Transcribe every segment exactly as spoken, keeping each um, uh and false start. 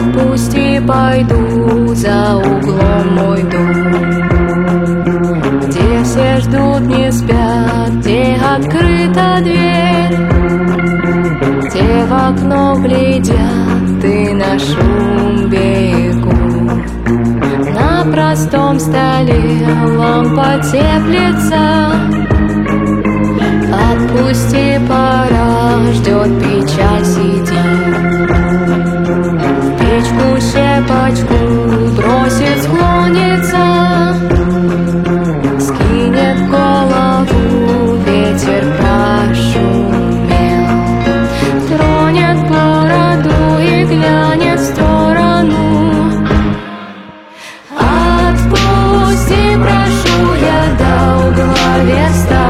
Отпусти, пойду за углом мой дом, где все ждут, не спят, где открыта дверь, где в окно глядят и на шум берегов. На простом столе лампа теплится. Отпусти, пора, ждет печаль, сиди. В печку щепочку бросит, склонится, скинет голову, ветер прошумел, тронет бороду и глянет в сторону. Отпусти, прошу я, до угла верста,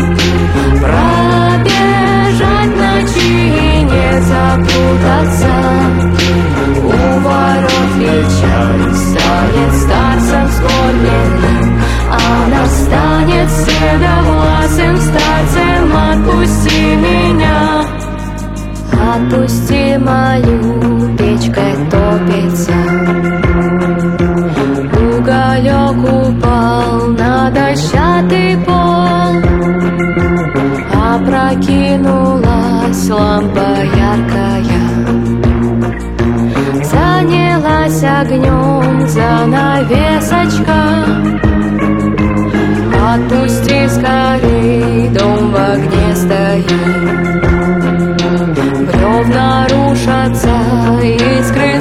пробежать ночи и не запутаться. У ворот печаль станет старцем скорбным, она станет седовласым старцем. Отпусти меня, отпусти, молю, печкой топится. Уголек упал на дощатый пол, опрокинулась лампа яркая, занялась огнем занавесочка. Отпусти скорей, дом в огне стоит, бревна рушатся, искры